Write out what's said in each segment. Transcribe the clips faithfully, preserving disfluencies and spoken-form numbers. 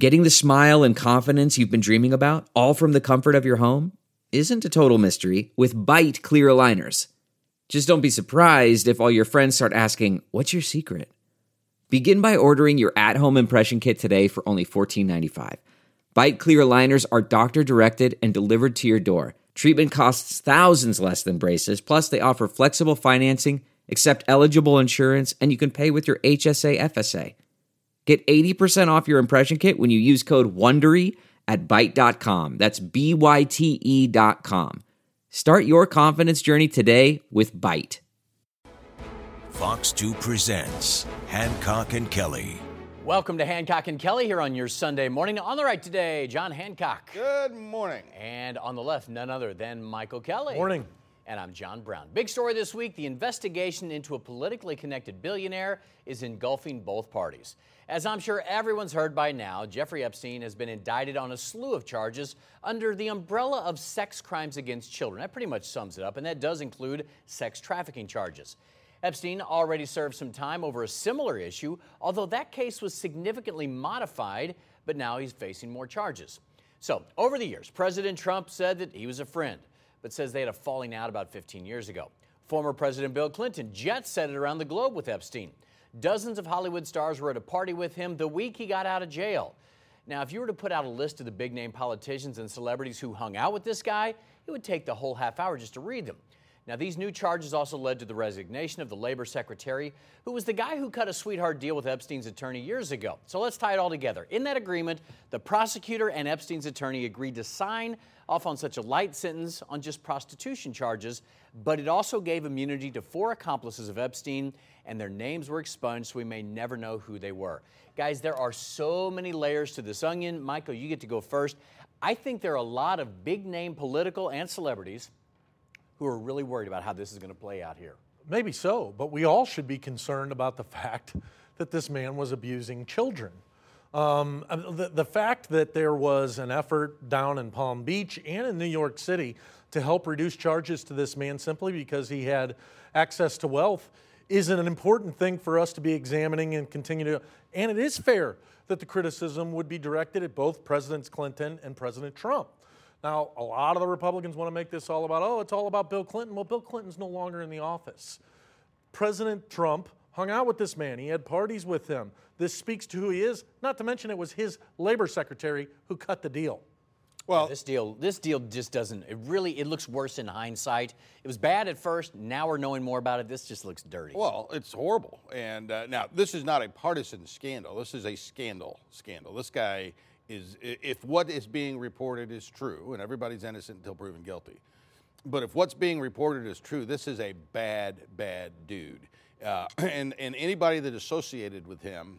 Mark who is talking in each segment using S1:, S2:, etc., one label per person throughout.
S1: Getting the smile and confidence you've been dreaming about, all from the comfort of your home, isn't a total mystery with Byte clear aligners. Just don't be surprised if all your friends start asking, "What's your secret?" Begin by ordering your at-home impression kit today for only fourteen ninety-five. Byte clear aligners are doctor-directed and delivered to your door. Treatment costs thousands less than braces, plus they offer flexible financing, accept eligible insurance, and you can pay with your H S A F S A. Get eighty percent off your impression kit when you use code WONDERY at byte dot com. That's B Y T E dot com. Start your confidence journey today with Byte.
S2: Fox two presents Hancock and Kelly.
S3: Welcome to Hancock and Kelly here on your Sunday morning. On the right today, John Hancock.
S4: Good morning.
S3: And on the left, none other than Michael Kelly.
S5: Morning.
S3: And I'm John Brown. Big story this week, the investigation into a politically connected billionaire is engulfing both parties. As I'm sure everyone's heard by now, Jeffrey Epstein has been indicted on a slew of charges under the umbrella of sex crimes against children. That pretty much sums it up, and that does include sex trafficking charges. Epstein already served some time over a similar issue, although that case was significantly modified, but now he's facing more charges. So, over the years, President Trump said that he was a friend, but says they had a falling out about fifteen years ago. Former President Bill Clinton jet-set it around the globe with Epstein. Dozens of Hollywood stars were at a party with him the week he got out of jail. Now, if you were to put out a list of the big-name politicians and celebrities who hung out with this guy, it would take the whole half hour just to read them. Now, these new charges also led to the resignation of the labor secretary, who was the guy who cut a sweetheart deal with Epstein's attorney years ago. So let's tie it all together. In that agreement, the prosecutor and Epstein's attorney agreed to sign off on such a light sentence on just prostitution charges, but it also gave immunity to four accomplices of Epstein, and their names were expunged, so we may never know who they were. Guys, there are so many layers to this onion. Michael, you get to go first. I think there are a lot of big-name political and celebrities who are really worried about how this is going to play out here.
S5: Maybe so, but we all should be concerned about the fact that this man was abusing children. Um, the, the fact that there was an effort down in Palm Beach and in New York City to help reduce charges to this man simply because he had access to wealth is an important thing for us to be examining and continue to, and it is fair that the criticism would be directed at both Presidents Clinton and President Trump. Now, a lot of the Republicans want to make this all about, oh, it's all about Bill Clinton. Well, Bill Clinton's no longer in the office. President Trump hung out with this man. He had parties with him. This speaks to who he is, not to mention it was his labor secretary who cut the deal.
S3: Well, this deal, this deal just doesn't, it really, it looks worse in hindsight. It was bad at first. Now we're knowing more about it. This just looks dirty.
S4: Well, it's horrible. And uh, now, this is not a partisan scandal. This is a scandal scandal. This guy is, if what is being reported is true, and everybody's innocent until proven guilty, but if what's being reported is true, this is a bad, bad dude. Uh, and, and anybody that associated with him,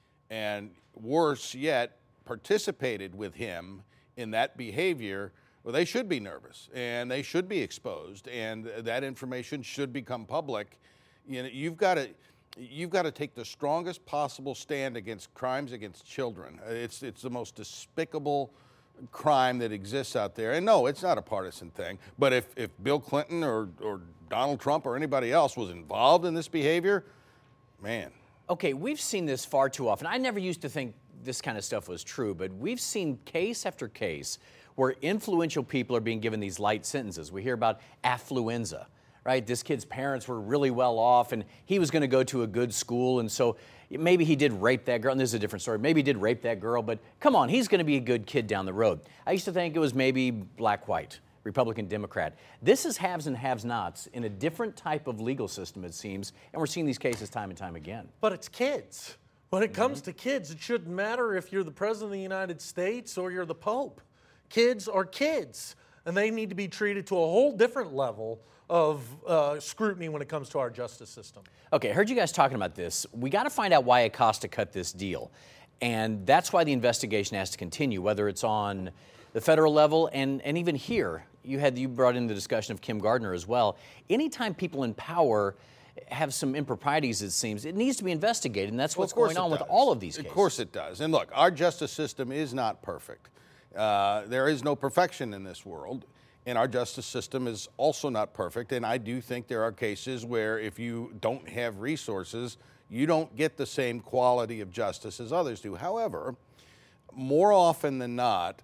S4: and worse yet, participated with him in that behavior, well, they should be nervous, and they should be exposed, and that information should become public. You know, you've got to... You've got to take the strongest possible stand against crimes against children. It's it's the most despicable crime that exists out there. And no, it's not a partisan thing. But if, if Bill Clinton or, or Donald Trump or anybody else was involved in this behavior, man.
S3: Okay, we've seen this far too often. I never used to think this kind of stuff was true, but we've seen case after case where influential people are being given these light sentences. We hear about affluenza. Right, this kid's parents were really well off, and he was going to go to a good school, and so maybe he did rape that girl, and this is a different story. Maybe he did rape that girl, but come on, he's going to be a good kid down the road. I used to think it was maybe black-white, Republican, Democrat. This is haves and have-nots in a different type of legal system, it seems, and we're seeing these cases time and time again.
S5: But it's kids. When it comes mm-hmm. to kids, it shouldn't matter if you're the President of the United States or you're the Pope. Kids are kids, and they need to be treated to a whole different level of uh, scrutiny when it comes to our justice system.
S3: Okay, I heard you guys talking about this. We got to find out why Acosta cut this deal. And that's why the investigation has to continue, whether it's on the federal level and, and even here. You had you brought in the discussion of Kim Gardner as well. Anytime people in power have some improprieties, it seems, it needs to be investigated, and that's
S4: well,
S3: what's going on with all of these cases.
S4: Of course it does. And look, our justice system is not perfect. Uh, there is no perfection in this world. And our justice system is also not perfect, and I do think there are cases where if you don't have resources, you don't get the same quality of justice as others do. However, more often than not,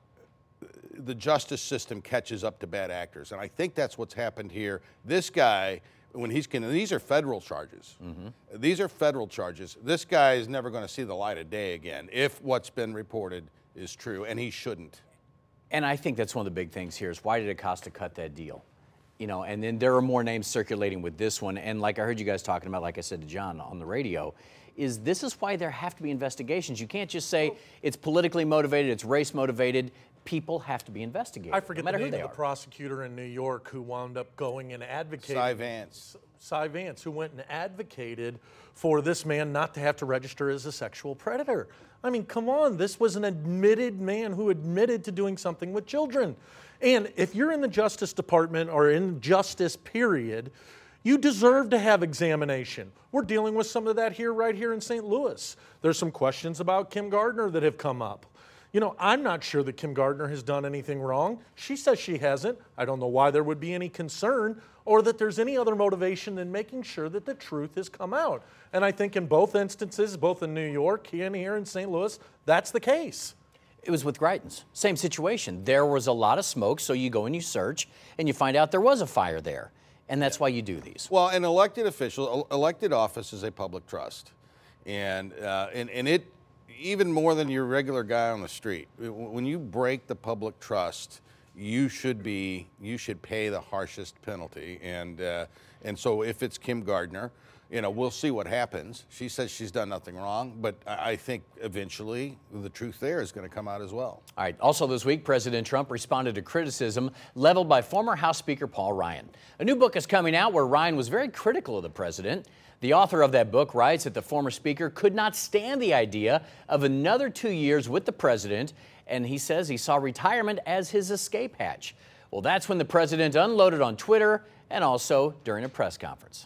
S4: the justice system catches up to bad actors. And I think that's what's happened here. This guy, when he's con- these are federal charges. Mm-hmm. These are federal charges. This guy is never going to see the light of day again if what's been reported is true, and he shouldn't.
S3: And I think that's one of the big things here is why did Acosta cut that deal? You know, and then there are more names circulating with this one. And like I heard you guys talking about, like I said to John on the radio, is this is why there have to be investigations. You can't just say it's politically motivated, it's race motivated. People have to be investigated.
S5: I forget
S3: no
S5: the
S3: matter
S5: name
S3: who they
S5: of the
S3: are.
S5: prosecutor in New York who wound up going and advocating.
S4: Cy Vance.
S5: Cy Vance, who went and advocated for this man not to have to register as a sexual predator. I mean, come on, this was an admitted man who admitted to doing something with children. And if you're in the Justice Department or in justice, period, you deserve to have examination. We're dealing with some of that here, right here in Saint Louis. There's some questions about Kim Gardner that have come up. You know, I'm not sure that Kim Gardner has done anything wrong. She says she hasn't. I don't know why there would be any concern or that there's any other motivation than making sure that the truth has come out. And I think in both instances, both in New York and here in Saint Louis, that's the case.
S3: It was with Greitens. Same situation. There was a lot of smoke, so you go and you search, and you find out there was a fire there. And that's why you do these.
S4: Well, an elected official, elected office is a public trust. And, uh, and, and it, even more than your regular guy on the street, when you break the public trust, you should be, you should pay the harshest penalty. And, uh, and so if it's Kim Gardner, you know, we'll see what happens. She says she's done nothing wrong, but I think eventually the truth there is going to come out as well.
S3: All right. Also this week, President Trump responded to criticism leveled by former House Speaker Paul Ryan. A new book is coming out where Ryan was very critical of the president. The author of that book writes that the former speaker could not stand the idea of another two years with the president, and he says he saw retirement as his escape hatch. Well, that's when the president unloaded on Twitter and also during a press conference.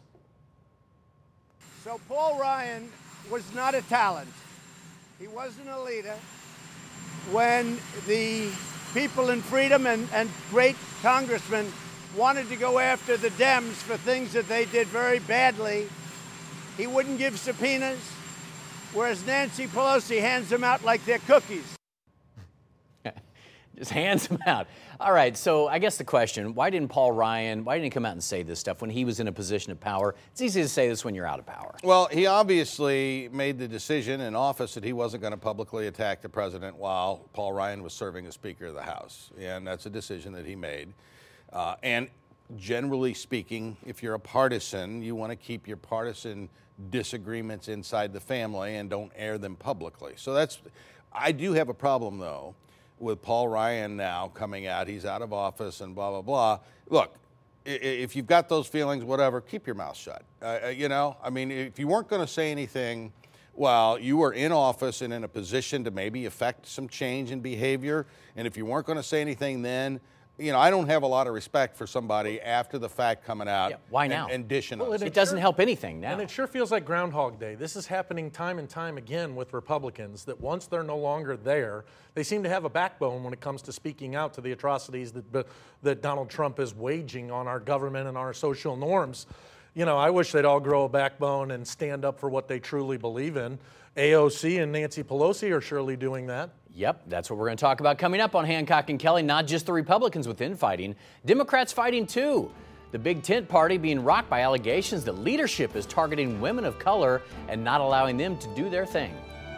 S6: So Paul Ryan was not a talent. He wasn't a leader. When the people in freedom and, and great congressmen wanted to go after the Dems for things that they did very badly, he wouldn't give subpoenas, whereas Nancy Pelosi hands them out like they're cookies.
S3: Just hands them out. All right, so I guess the question, why didn't Paul Ryan, why didn't he come out and say this stuff when he was in a position of power? It's easy to say this when you're out of power.
S4: Well, he obviously made the decision in office that he wasn't going to publicly attack the president while Paul Ryan was serving as Speaker of the House. And that's a decision that he made. Uh, and generally speaking, if you're a partisan, you want to keep your partisan disagreements inside the family and don't air them publicly. So that's, I do have a problem, though, with Paul Ryan now coming out. He's out of office and blah, blah, blah. Look, if you've got those feelings, whatever, keep your mouth shut. Uh, you know, I mean, if you weren't going to say anything while you were in office and in a position to maybe affect some change in behavior, and if you weren't going to say anything then, you know, I don't have a lot of respect for somebody after the fact coming out.
S3: Yeah, why
S4: and,
S3: now?
S4: and dishing
S5: Well,
S4: us.
S3: It doesn't help anything now.
S5: And it sure feels like Groundhog Day. This is happening time and time again with Republicans, that once they're no longer there, they seem to have a backbone when it comes to speaking out to the atrocities that, that Donald Trump is waging on our government and our social norms. You know, I wish they'd all grow a backbone and stand up for what they truly believe in. A O C and Nancy Pelosi are surely doing that.
S3: Yep, that's what we're going to talk about coming up on Hancock and Kelly. Not just the Republicans with infighting, Democrats fighting too. The Big Tent Party being rocked by allegations that leadership is targeting women of color and not allowing them to do their thing.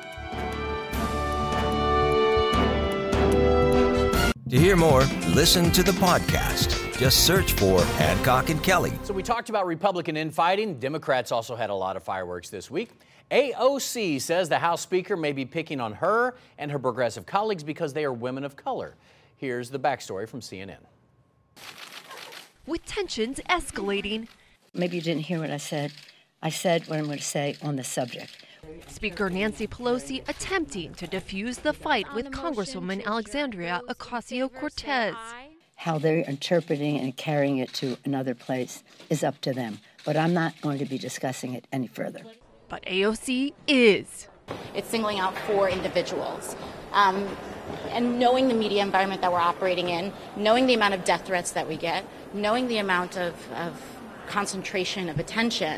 S2: To hear more, listen to the podcast. Just search for Hancock and Kelly.
S3: So we talked about Republican infighting. Democrats also had a lot of fireworks this week. A O C says the House Speaker may be picking on her and her progressive colleagues because they are women of color. Here's the backstory from C N N.
S7: With tensions escalating.
S8: Maybe you didn't hear what I said. I said what I'm going to say on the subject.
S7: Speaker Nancy Pelosi attempting to defuse the fight with Congresswoman Alexandria Ocasio-Cortez.
S8: How they're interpreting and carrying it to another place is up to them. But I'm not going to be discussing it any further.
S7: But A O C is.
S9: It's singling out four individuals. Um, and knowing the media environment that we're operating in, knowing the amount of death threats that we get, knowing the amount of, of concentration of attention,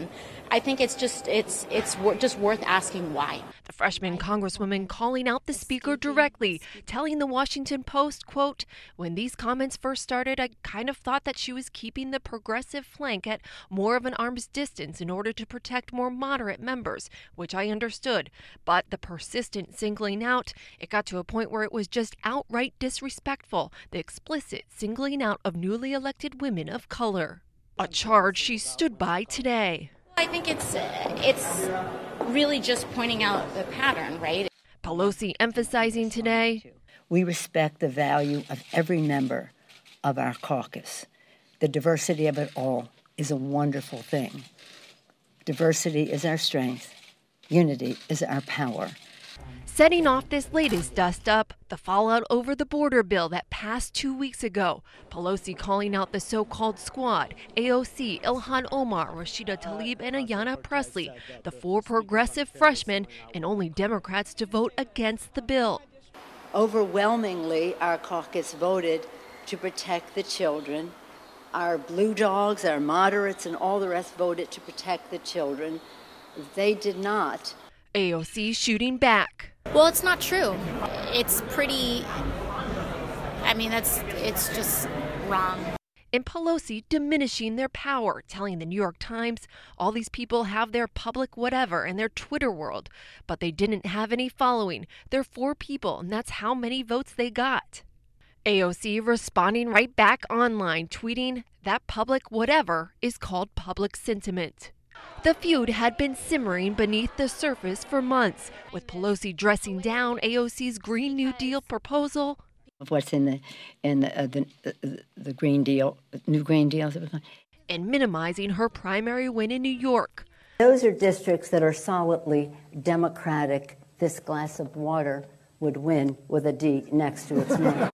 S9: I think it's just it's it's wor- just worth asking why.
S7: The freshman congresswoman calling out the speaker directly, telling the Washington Post, quote, "When these comments first started, I kind of thought that she was keeping the progressive flank at more of an arm's distance in order to protect more moderate members, which I understood. But the persistent singling out, it got to a point where it was just outright disrespectful, the explicit singling out of newly elected women of color." A charge she stood by today.
S9: I think it's it's really just pointing out the pattern, right?
S7: Pelosi emphasizing today,
S8: we respect the value of every member of our caucus. The diversity of it all is a wonderful thing. Diversity is our strength. Unity is our power.
S7: Setting off this latest dust-up, the fallout over the border bill that passed two weeks ago. Pelosi calling out the so-called squad, A O C, Ilhan Omar, Rashida Tlaib, and Ayanna Pressley, the four progressive freshmen and only Democrats to vote against the bill.
S8: Overwhelmingly, our caucus voted to protect the children. Our blue dogs, our moderates, and all the rest voted to protect the children. They did not.
S7: A O C shooting back.
S9: Well, it's not true. It's pretty, I mean, that's, it's just wrong.
S7: And Pelosi diminishing their power, telling the New York Times all these people have their public whatever in their Twitter world, but they didn't have any following. They're four people, and that's how many votes they got. A O C responding right back online, tweeting that public whatever is called public sentiment. The feud had been simmering beneath the surface for months, with Pelosi dressing down A O C's Green New Deal proposal.
S8: What's in the in the, uh, the, the the Green Deal, new Green Deal,
S7: and minimizing her primary win in New York.
S8: Those are districts that are solidly Democratic. This glass of water would win with a D next to its name.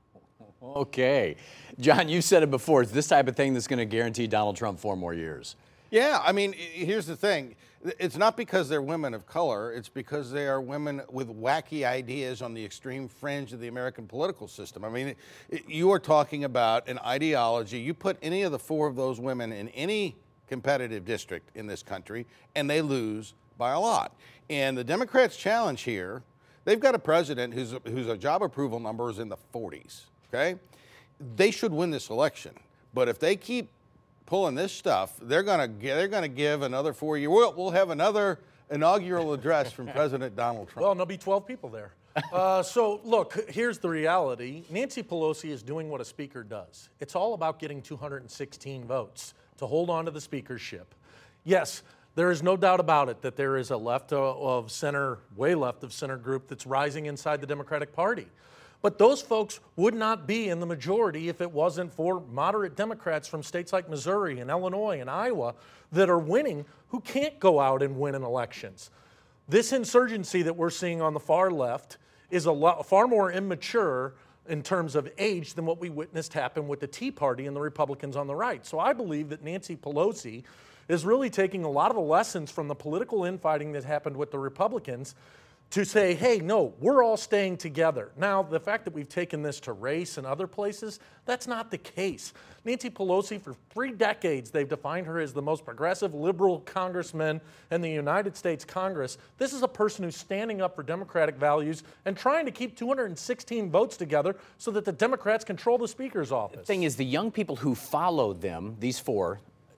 S3: Okay. John, you've said it before. It's this type of thing that's going to guarantee Donald Trump four more years.
S4: Yeah, I mean, here's the thing. It's not because they're women of color. It's because they are women with wacky ideas on the extreme fringe of the American political system. I mean, you are talking about an ideology. You put any of the four of those women in any competitive district in this country, and they lose by a lot. And the Democrats' challenge here, they've got a president whose whose job approval number is in the forties, okay? They should win this election. But if they keep pulling this stuff, they're gonna they're gonna give another four years. We'll, we'll have another inaugural address from President Donald Trump.
S5: Well, and there'll be twelve people there. Uh, so look, here's the reality. Nancy Pelosi is doing what a speaker does. It's all about getting two hundred sixteen votes to hold on to the speakership. Yes, there is no doubt about it that there is a left of center, way left of center group that's rising inside the Democratic Party. But those folks would not be in the majority if it wasn't for moderate Democrats from states like Missouri and Illinois and Iowa that are winning, who can't go out and win in elections. This insurgency that we're seeing on the far left is a lot, far more immature in terms of age than what we witnessed happen with the Tea Party and the Republicans on the right. So I believe that Nancy Pelosi is really taking a lot of the lessons from the political infighting that happened with the Republicans to say, hey, no, we're all staying together. Now, the fact that we've taken this to race and other places, that's not the case. Nancy Pelosi, for three decades, they've defined her as the most progressive liberal congressman in the United States Congress. This is a person who's standing up for democratic values and trying to keep two hundred sixteen votes together so that the Democrats control the Speaker's office.
S3: The thing is, the young people who follow them, these four,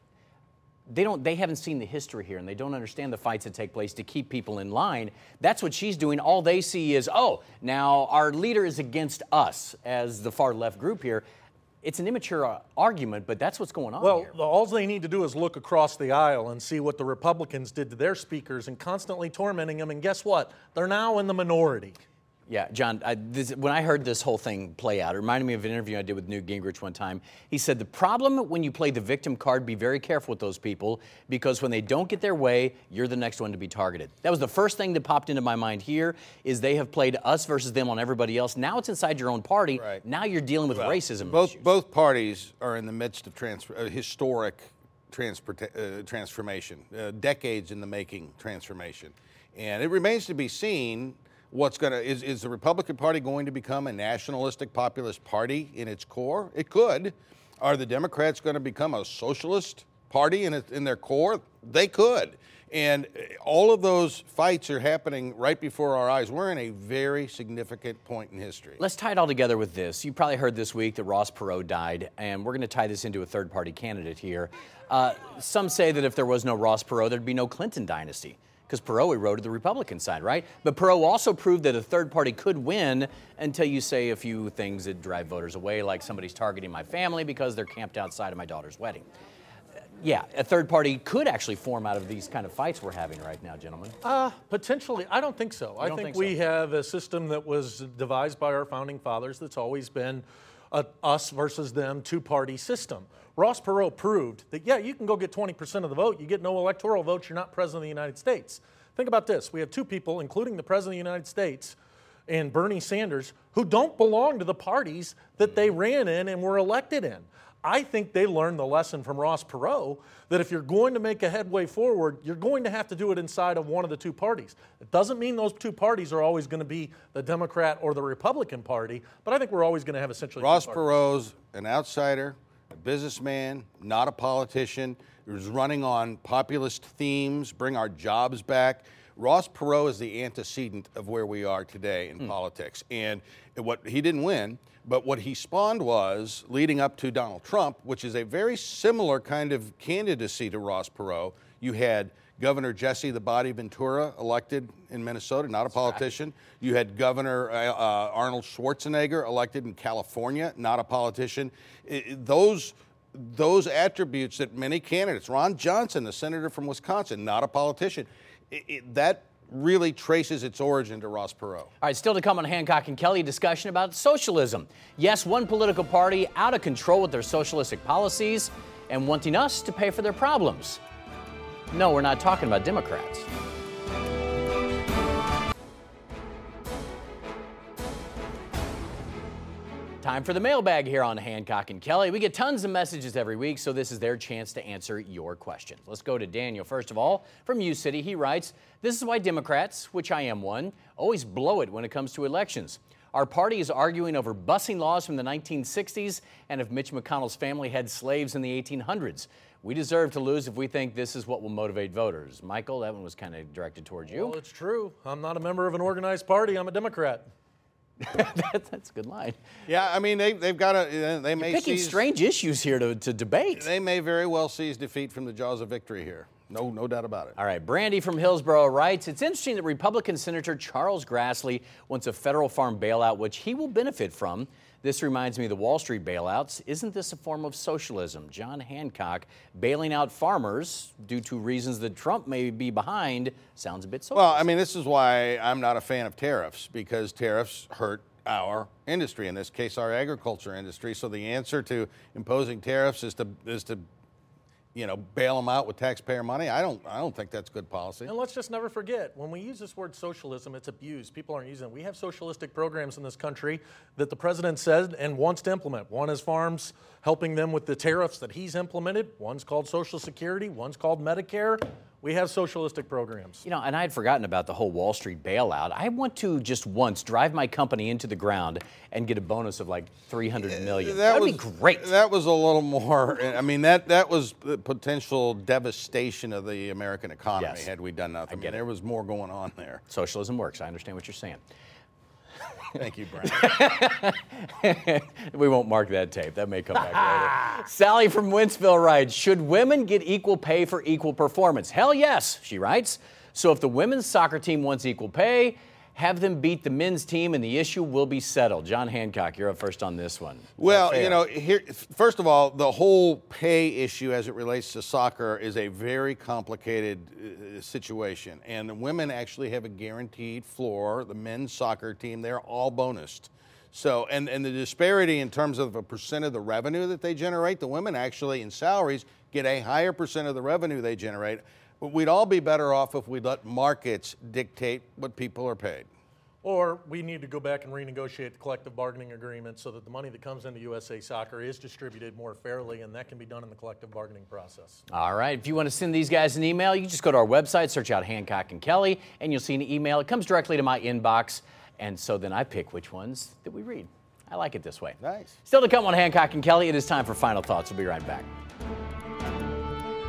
S3: They don't. They haven't seen the history here, and they don't understand the fights that take place to keep people in line. That's what she's doing. All they see is, oh, now our leader is against us as the far left group here. It's an immature uh, argument, but that's what's going on
S5: well,
S3: here.
S5: Well, all they need to do is look across the aisle and see what the Republicans did to their speakers and constantly tormenting them. And guess what? They're now in the minority.
S3: Yeah, John, I, this, when I heard this whole thing play out, it reminded me of an interview I did with Newt Gingrich one time. He said, the problem when you play the victim card, be very careful with those people, because when they don't get their way, you're the next one to be targeted. That was the first thing that popped into my mind here, is they have played us versus them on everybody else. Now it's inside your own party.
S4: Right.
S3: Now you're dealing with
S4: well,
S3: racism
S4: both,
S3: issues.
S4: Both parties are in the midst of trans- uh, historic transport- uh, transformation, uh, decades in the making transformation. And it remains to be seen what's going to, is, is the Republican Party going to become a nationalistic populist party in its core? It could. Are the Democrats going to become a socialist party in, in their core, they could. And all of those fights are happening right before our eyes. We're in a very significant point in history.
S3: Let's tie it all together with this. You probably heard this week that Ross Perot died, and we're going to tie this into a third-party candidate here. Uh, some say that if there was no Ross Perot, there'd be no Clinton dynasty, because Perot eroded the Republican side, right? But Perot also proved that a third party could win until you say a few things that drive voters away, like somebody's targeting my family because they're camped outside of my daughter's wedding. Yeah, a third party could actually form out of these kind of fights we're having right now, gentlemen.
S5: Uh, potentially. I don't think so.
S3: You
S5: I
S3: don't
S5: think,
S3: think
S5: we
S3: so?
S5: have a system that was devised by our founding fathers that's always been a us versus them two-party system. Ross Perot proved that, yeah, you can go get twenty percent of the vote. You get no electoral votes, you're not president of the United States. Think about this. We have two people, including the president of the United States and Bernie Sanders, who don't belong to the parties that they ran in and were elected in. I think they learned the lesson from Ross Perot that if you're going to make a headway forward, you're going to have to do it inside of one of the two parties. It doesn't mean those two parties are always going to be the Democrat or the Republican Party, but I think we're always going to have essentially
S4: Ross
S5: two parties.
S4: Perot's an outsider, a businessman, not a politician. He was running on populist themes, bring our jobs back. Ross Perot is the antecedent of where we are today in mm. politics. And what he didn't win, but what he spawned was, leading up to Donald Trump, which is a very similar kind of candidacy to Ross Perot. You had Governor Jesse the Body Ventura elected in Minnesota, not a politician. You had Governor uh, uh, Arnold Schwarzenegger elected in California, not a politician. It, those those attributes that many candidates, Ron Johnson, the senator from Wisconsin, not a politician, it, it, that really traces its origin to Ross Perot.
S3: All right, still to come on Hancock and Kelly, discussion about socialism. Yes, one political party out of control with their socialistic policies and wanting us to pay for their problems. No, we're not talking about Democrats. Time for the mailbag here on Hancock and Kelly. We get tons of messages every week, so this is their chance to answer your questions. Let's go to Daniel, first of all, from U City. He writes, "This is why Democrats, which I am one, always blow it when it comes to elections. Our party is arguing over busing laws from the nineteen sixties and if Mitch McConnell's family had slaves in the eighteen hundreds. We deserve to lose if we think this is what will motivate voters." Michael, that one was kind of directed towards you.
S5: Well, it's true. I'm not a member of an organized party. I'm a Democrat.
S3: that, that's a good line.
S4: Yeah, I mean, they, they've got a, they may
S3: You're picking
S4: seize,
S3: strange issues here to, to debate.
S4: They may very well seize defeat from the jaws of victory here. No, no doubt about it.
S3: All right, Brandy from Hillsborough writes, "It's interesting that Republican Senator Charles Grassley wants a federal farm bailout, which he will benefit from. This reminds me of the Wall Street bailouts. Isn't this a form of socialism? John Hancock bailing out farmers due to reasons that Trump may be behind sounds a bit socialist."
S4: Well, I mean, this is why I'm not a fan of tariffs, because tariffs hurt our industry, in this case, our agriculture industry. So the answer to imposing tariffs is to is to you know, bail them out with taxpayer money. I don't I don't think that's good policy.
S5: And let's just never forget, when we use this word socialism, it's abused. People aren't using it. We have socialistic programs in this country that the president said and wants to implement. One is farms, helping them with the tariffs that he's implemented. One's called Social Security. One's called Medicare. We have socialistic programs.
S3: You know, and I had forgotten about the whole Wall Street bailout. I want to just once drive my company into the ground and get a bonus of like three hundred million dollars. That would be great.
S4: That was a little more, I mean, that, that was the potential devastation of the American economy
S3: Yes.
S4: had we done nothing.
S3: I get
S4: mean, there was more going on there.
S3: Socialism works. I understand what you're saying.
S4: Thank you, Brent.
S3: We won't mark that tape. That may come back later. Sally from Wentzville writes, "Should women get equal pay for equal performance? Hell yes," she writes. "So if the women's soccer team wants equal pay, have them beat the men's team and the issue will be settled." John Hancock, you're up first on this one. Is
S4: Well,
S3: that fair?
S4: you know, here, first of all, the whole pay issue as it relates to soccer is a very complicated uh, situation. And the women actually have a guaranteed floor. The men's soccer team, they're all bonused. So, and, and the disparity in terms of a percent of the revenue that they generate, the women actually in salaries get a higher percent of the revenue they generate. But we'd all be better off if we let markets dictate what people are paid.
S5: Or we need to go back and renegotiate the collective bargaining agreement so that the money that comes into U S A Soccer is distributed more fairly, and that can be done in the collective bargaining process.
S3: All right. If you want to send these guys an email, you can just go to our website, search out Hancock and Kelly, and you'll see an email. It comes directly to my inbox, and so then I pick which ones that we read. I like it this way.
S4: Nice.
S3: Still to come on Hancock and Kelly, it is time for Final Thoughts. We'll be right back.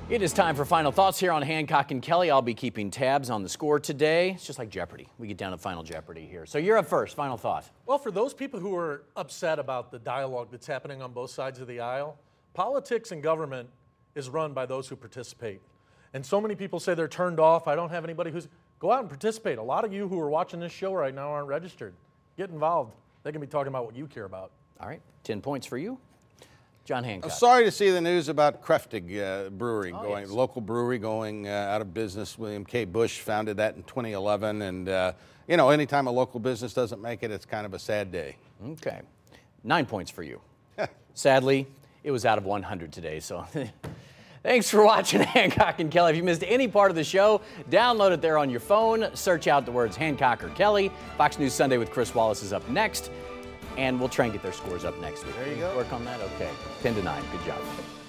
S3: It is time for Final Thoughts here on Hancock and Kelly. I'll be keeping tabs on the score today. It's just like Jeopardy. We get down to Final Jeopardy here. So you're up first. Final thought.
S5: Well, for those people who are upset about the dialogue that's happening on both sides of the aisle, politics and government is run by those who participate. And so many people say they're turned off. I don't have anybody who's... Go out and participate. A lot of you who are watching this show right now aren't registered. Get involved. They can be talking about what you care about.
S3: All right. Ten points for you. John Hancock.
S4: I'm sorry to see the news about Kräftig uh, Brewery
S3: Oh,
S4: going,
S3: yes.
S4: local brewery going uh, out of business. William K. Bush founded that in twenty eleven, and uh, you know, anytime a local business doesn't make it, it's kind of a sad day.
S3: Okay. Nine points for you. Sadly, it was out of one hundred today, so thanks for watching Hancock and Kelly. If you missed any part of the show, download it there on your phone. Search out the words Hancock or Kelly. Fox News Sunday with Chris Wallace is up next. And we'll try and get their scores up next week.
S4: There you go.
S3: Work on that? Okay. ten to nine. Good job.